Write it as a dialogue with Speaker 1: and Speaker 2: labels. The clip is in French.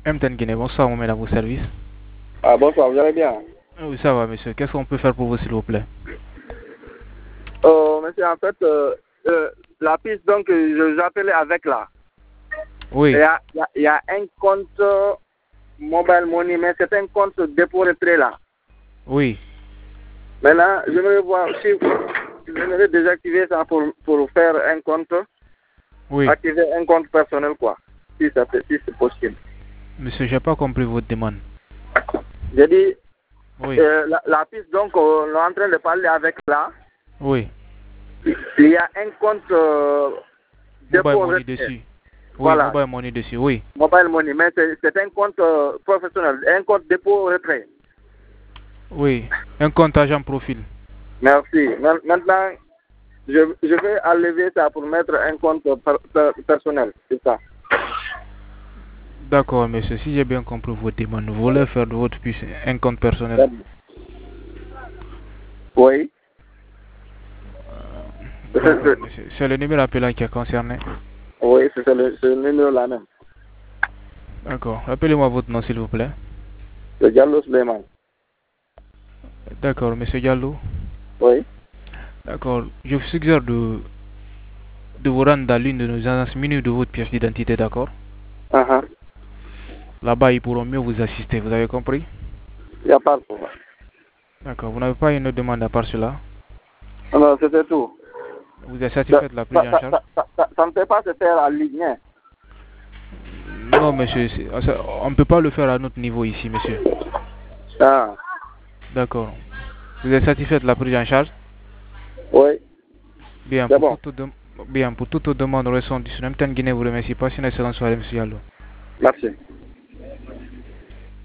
Speaker 1: MTN Guinée, bonsoir, on met à vos services.
Speaker 2: Ah, bonsoir, vous allez bien?
Speaker 1: Oui, ça va, monsieur. Qu'est-ce qu'on peut faire pour vous, s'il vous plaît?
Speaker 2: Monsieur, en fait, la piste donc j'appelais avec là.
Speaker 1: Oui,
Speaker 2: Il y a un compte mobile money, mais c'est un compte dépôt retrait là.
Speaker 1: oui,
Speaker 2: Maintenant, j'aimerais voir si j'aimerais désactiver ça pour faire un compte,
Speaker 1: oui.
Speaker 2: activer un compte personnel quoi, si c'est possible.
Speaker 1: Monsieur, j'ai pas compris votre demande.
Speaker 2: J'ai dit,
Speaker 1: Oui,
Speaker 2: la piste donc, on est en train de parler avec là.
Speaker 1: oui.
Speaker 2: Il y a un compte
Speaker 1: Mobile
Speaker 2: dépôt
Speaker 1: money
Speaker 2: retrait.
Speaker 1: dessus. Oui,
Speaker 2: Voilà,
Speaker 1: mobile money dessus, oui.
Speaker 2: mobile money, mais c'est un compte professionnel, un compte dépôt retrait.
Speaker 1: Oui, un compte agent profil.
Speaker 2: Merci. Maintenant, je vais enlever ça pour mettre un compte personnel, c'est ça.
Speaker 1: D'accord, monsieur. Si j'ai bien compris votre demande, vous voulez faire de votre puce un compte personnel.
Speaker 2: Oui.
Speaker 1: D'accord, monsieur. C'est le numéro appelant qui est concerné.
Speaker 2: Oui, c'est le numéro là même.
Speaker 1: D'accord. Rappelez-moi votre nom, s'il vous plaît.
Speaker 2: Le Diallo Suleiman.
Speaker 1: D'accord, monsieur Diallo.
Speaker 2: Oui.
Speaker 1: D'accord. Je vous suggère de vous rendre dans l'une de nos agences minutes de votre pièce d'identité, d'accord?
Speaker 2: Uh-huh.
Speaker 1: Là-bas, ils pourront mieux vous assister, vous avez compris?
Speaker 2: Il n'y a pas de problème.
Speaker 1: D'accord. Vous n'avez pas une autre demande à part cela?
Speaker 2: Non, c'était tout.
Speaker 1: Vous êtes satisfait de la prise en charge?
Speaker 2: Ça ne peut pas se faire en ligne. Hein.
Speaker 1: Non, monsieur. On ne peut pas le faire à notre niveau ici, monsieur.
Speaker 2: Ah.
Speaker 1: D'accord. Vous êtes satisfait de la prise en charge?
Speaker 2: Oui.
Speaker 1: Bien,
Speaker 2: C'est bon.
Speaker 1: pour toute demande, restons disponibles. MTN Guinée vous remercie. Passez une excellente soirée, monsieur Diallo.
Speaker 2: Merci.